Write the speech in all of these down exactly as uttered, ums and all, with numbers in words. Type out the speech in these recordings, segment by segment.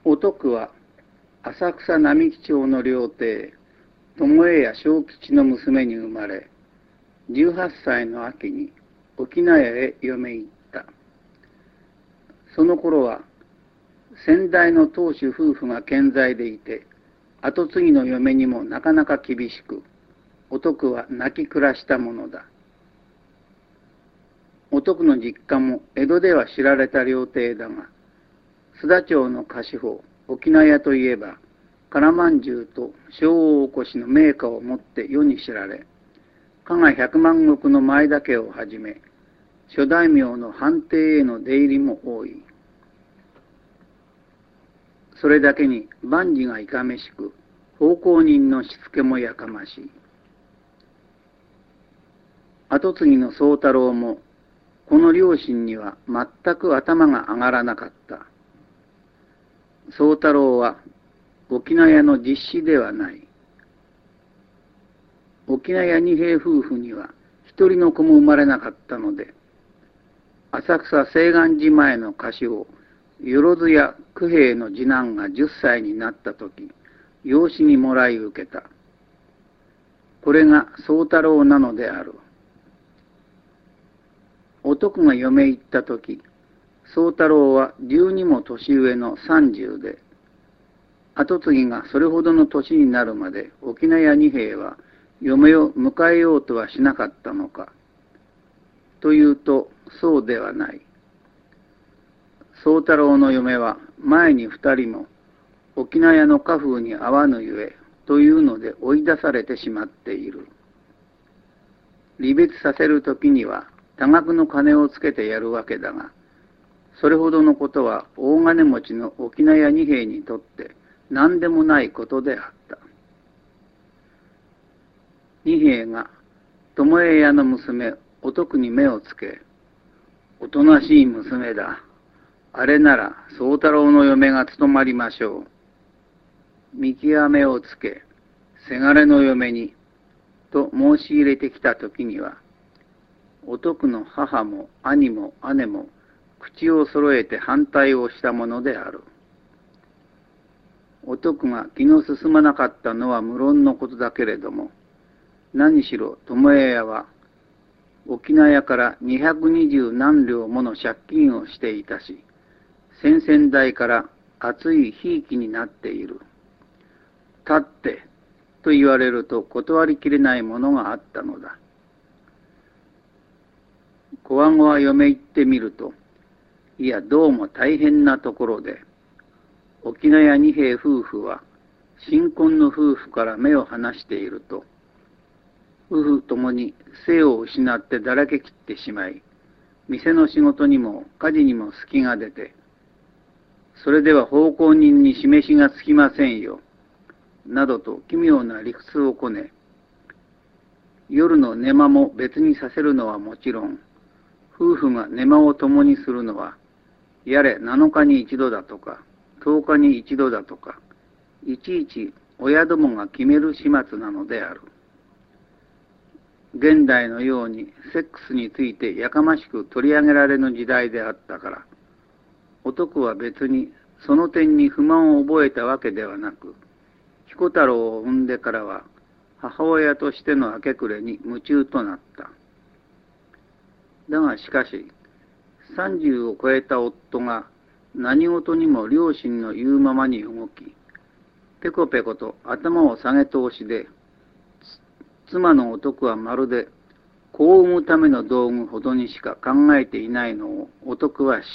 お徳は浅草並木町の料亭友江屋正吉の娘に生まれ、じゅうはっさいの秋に翁屋へ嫁入った。その頃は先代の当主夫婦が健在でいて、後継ぎの嫁にもなかなか厳しく、お徳は泣き暮らしたものだ。お徳の実家も江戸では知られた料亭だが、須田町の菓子舗翁屋といえば、唐まんじゅうと小大おこしの名家をもって世に知られ、加賀百万石の前田家をはじめ、諸大名の藩邸への出入りも多い。それだけに万事がいかめしく、奉公人のしつけもやかましい。後継ぎの宗太郎も、この両親には全く頭が上がらなかった。宗太郎は翁屋の実子ではない。翁屋二平夫婦には一人の子も生まれなかったので、浅草西岸寺前の菓子をよ津屋九平の次男がじゅっさいになったとき、養子にもらい受けた。これが宗太郎なのである。お徳が嫁入ったとき、宗太郎は十二も年上の三十で、後継ぎがそれほどの年になるまで翁屋二平は嫁を迎えようとはしなかったのか。というと、そうではない。宗太郎の嫁は前に二人も翁屋の家風に合わぬゆえというので追い出されてしまっている。離別させるときには多額の金をつけてやるわけだが、それほどのことは大金持ちの翁屋二平にとって何でもないことであった。二平が友江屋の娘お徳に目をつけ、おとなしい娘だ。あれなら宗太郎の嫁が務まりましょう。見極めをつけ、せがれの嫁に、と申し入れてきたときには、お徳の母も兄も姉も口を揃えて反対をしたものである。お徳が気の進まなかったのは無論のことだけれども、何しろ友江屋は、翁屋から二百二十何両もの借金をしていたし、先々代から熱いひいきになっている。立ってと言われると断りきれないものがあったのだ。小孫は嫁行ってみると、いやどうも大変なところで、翁屋二平夫婦は新婚の夫婦から目を離していると、夫婦ともに生を失ってだらけきってしまい、店の仕事にも家事にも隙が出て、それでは奉公人に示しがつきませんよ、などと奇妙な理屈をこね、夜の寝間も別にさせるのはもちろん、夫婦が寝間を共にするのは、やれなのかに一度だとか、とおかに一度だとか、いちいち親どもが決める始末なのである。現代のようにセックスについてやかましく取り上げられぬ時代であったから、お徳は別にその点に不満を覚えたわけではなく、彦太郎を産んでからは母親としての明け暮れに夢中となった。だがしかし、三十を超えた夫が何事にも両親の言うままに動き、ペコペコと頭を下げ通しで、妻のお徳はまるで子を産むための道具ほどにしか考えていないのをお徳は知った。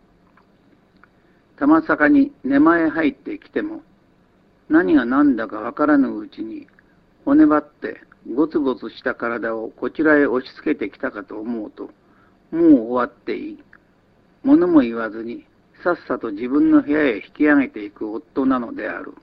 たまさかに寝間へ入ってきても、何が何だかわからぬうちに骨張ってゴツゴツした体をこちらへ押し付けてきたかと思うと、もう終わっていい。物も言わずにさっさと自分の部屋へ引き上げていく夫なのである。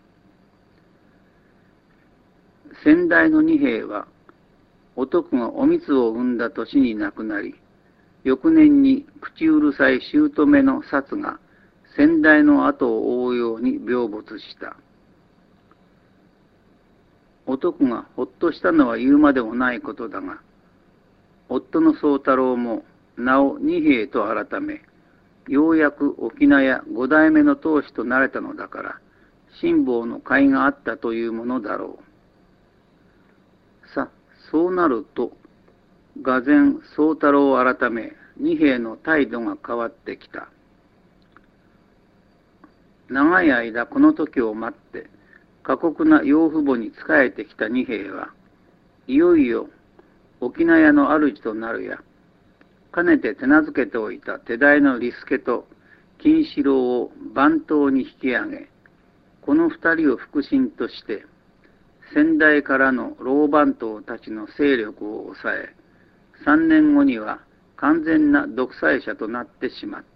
先代の二平は、お徳がおみつを産んだ年に亡くなり、翌年に口うるさい姑の薩が先代の後を追うように病没した。お徳がほっとしたのは言うまでもないことだが、夫の宗太郎も名を二平と改め、 ようやく沖縄や五代目の当主となれたのだから、辛抱の甲斐があったというものだろう。さ、そうなると、俄然宗太郎改め、二兵の態度が変わってきた。長い間この時を待って、過酷な養父母に仕えてきた二兵は、いよいよ沖縄の主となるや、かねて手なずけておいた手代の利助と金四郎を番頭に引き上げ、この二人を腹心として、先代からの老番頭たちの勢力を抑え、三年後には完全な独裁者となってしまった。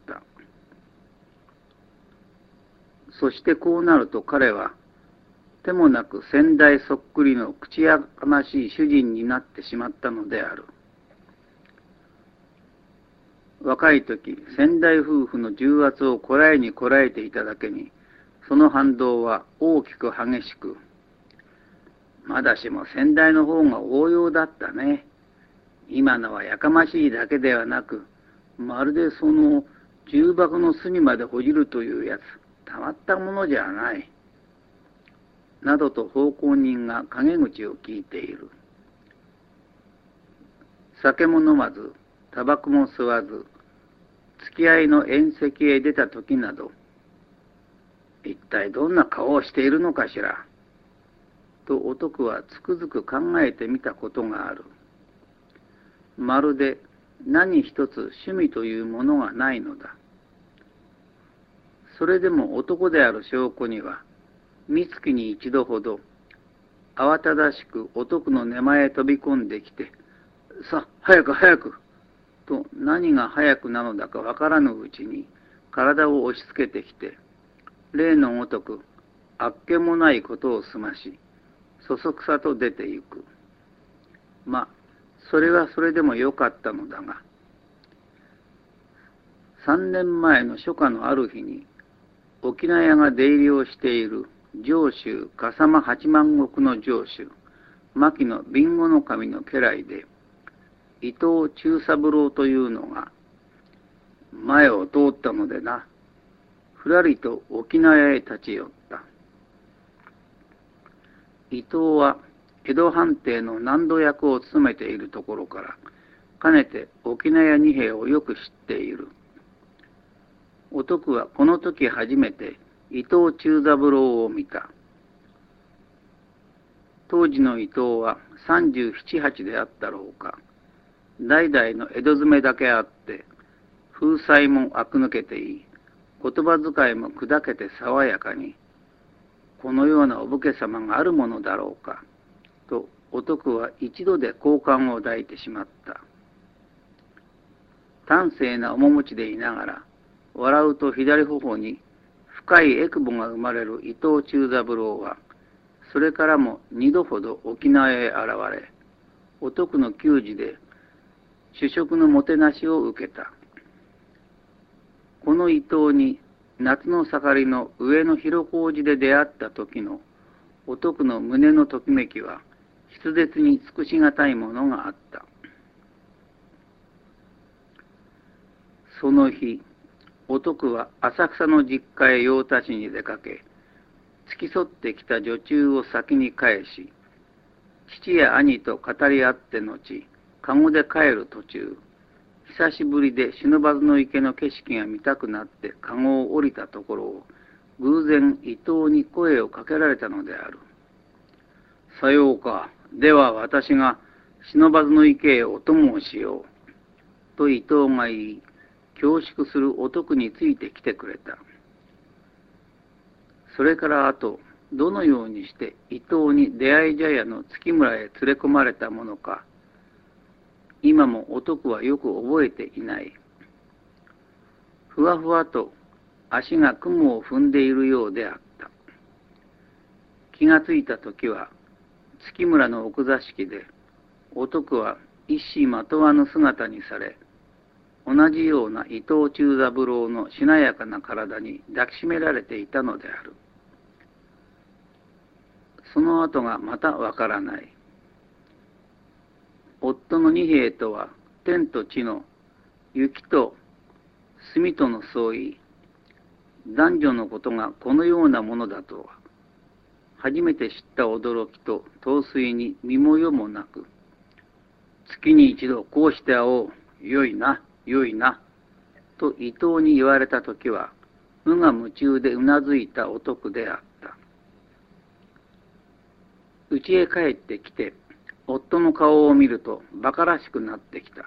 そしてこうなると彼は、手もなく先代そっくりの口やかましい主人になってしまったのである。若い時、先代夫婦の重圧をこらえにこらえていただけに、その反動は大きく激しく、まだしも先代の方が応用だったね。今のはやかましいだけではなく、まるでその重箱の隅までほじるというやつ、たまったものじゃない。などと奉公人が陰口を聞いている。酒も飲まず、タバコも吸わず、付き合いの宴席へ出た時など、一体どんな顔をしているのかしら、と男はつくづく考えてみたことがある。まるで何一つ趣味というものがないのだ。それでも男である証拠には、三月に一度ほど、慌ただしく男の寝前へ飛び込んできて、さ、早く早くと何が早くなのだかわからぬうちに体を押し付けてきて、例のごとくあっけもないことを済まし、そそくさと出て行く。ま、それはそれでもよかったのだが、三年前の初夏のある日に、沖縄屋が出入りをしている上州笠間八万石の城主、牧野備後の神の家来で、伊藤忠三郎というのが、前を通ったのでな、ふらりと沖縄屋へ立ち寄った。伊藤は江戸藩邸の納戸役を務めているところから、かねて沖縄屋二兵をよく知っている。男はこの時初めて伊藤忠三郎を見た。当時の伊藤は三十七八であったろうか。代々の江戸詰めだけあって、風采もあく抜けていい、言葉遣いも砕けて爽やかに、このようなお武家様があるものだろうか、と男は一度で好感を抱いてしまった。端正な面持ちでいながら、笑うと左頬に深いえくぼが生まれる伊藤忠三郎は、それからも二度ほど沖縄へ現れ、男の給仕で主食のもてなしを受けた。この伊藤に夏の盛りの上野広小路で出会った時の男の胸のときめきは、筆舌に尽くしがたいものがあった。その日、男は浅草の実家へ用足しに出かけ、付き添ってきた女中を先に返し、父や兄と語り合って後、籠で帰る途中、久しぶりで不忍池の景色が見たくなって籠を降りたところを、偶然伊藤に声をかけられたのである。さようか。では私が不忍池へお供をしよう。と伊藤が言い、恐縮する男についてきてくれた。それからあと、どのようにして伊藤に出会い茶屋の月村へ連れ込まれたものか、今も男はよく覚えていない。ふわふわと足が雲を踏んでいるようであった。気がついた時は、月村の奥座敷で、男は一糸まとわぬ姿にされ、同じような伊藤忠三郎のしなやかな体に抱きしめられていたのである。その後がまたわからない。夫の二兵とは天と地の雪と墨との相違、男女のことがこのようなものだとは、初めて知った驚きと陶酔に身も世もなく、月に一度こうして会おう、よいな、よいな、と伊藤に言われたときは、無我夢中でうなずいたお徳であった。家へ帰ってきて、夫の顔を見ると馬鹿らしくなってきた。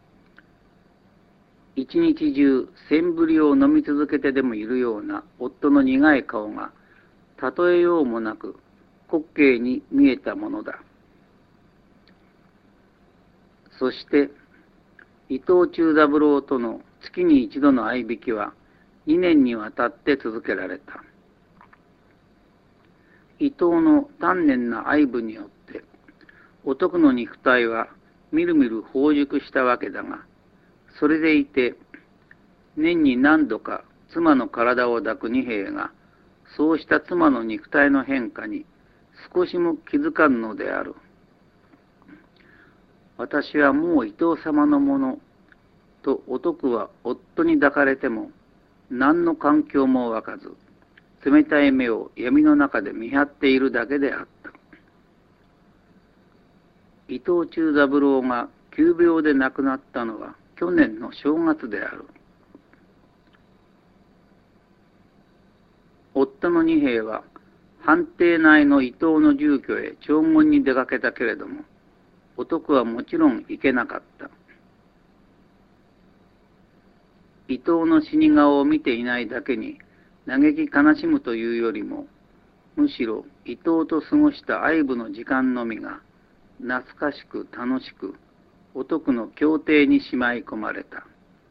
一日中、千振りを飲み続けてでもいるような夫の苦い顔が、例えようもなく滑稽に見えたものだ。そして、伊藤忠三郎との月に一度の相引きは、二年にわたって続けられた。伊藤の丹念な愛撫によって、お徳の肉体はみるみる飽熟したわけだが、それでいて、年に何度か妻の体を抱く二兵が、そうした妻の肉体の変化に少しも気づかんのである。私はもう伊藤様のもの、とお徳は夫に抱かれても、何の環境もわかず、冷たい目を闇の中で見張っているだけであった。伊藤忠三郎が急病で亡くなったのは去年の正月である。夫の二兵は藩邸内の伊藤の住居へ弔問に出かけたけれども、お徳はもちろん行けなかった。伊藤の死に顔を見ていないだけに嘆き悲しむというよりも、むしろ伊藤と過ごした愛撫の時間のみが懐かしく楽しくお徳の協定にしまい込まれた。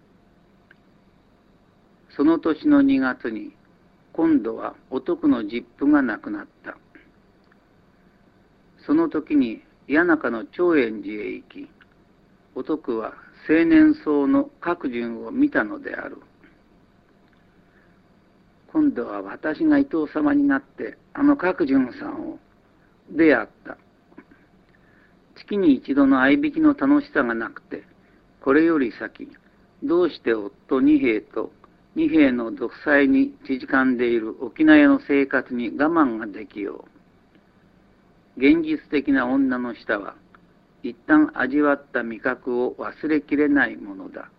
その年のにがつに今度はお徳の実父が亡くなった。その時に谷中の長円寺へ行き、お徳は青年僧の覚順を見たのである。今度は私が伊藤様になってあの覚順さんをであった。月に一度の相引きの楽しさがなくて、これより先、どうして夫二兵と二兵の独裁に縮んでいる沖縄の生活に我慢ができよう。現実的な女の舌は、一旦味わった味覚を忘れきれないものだ。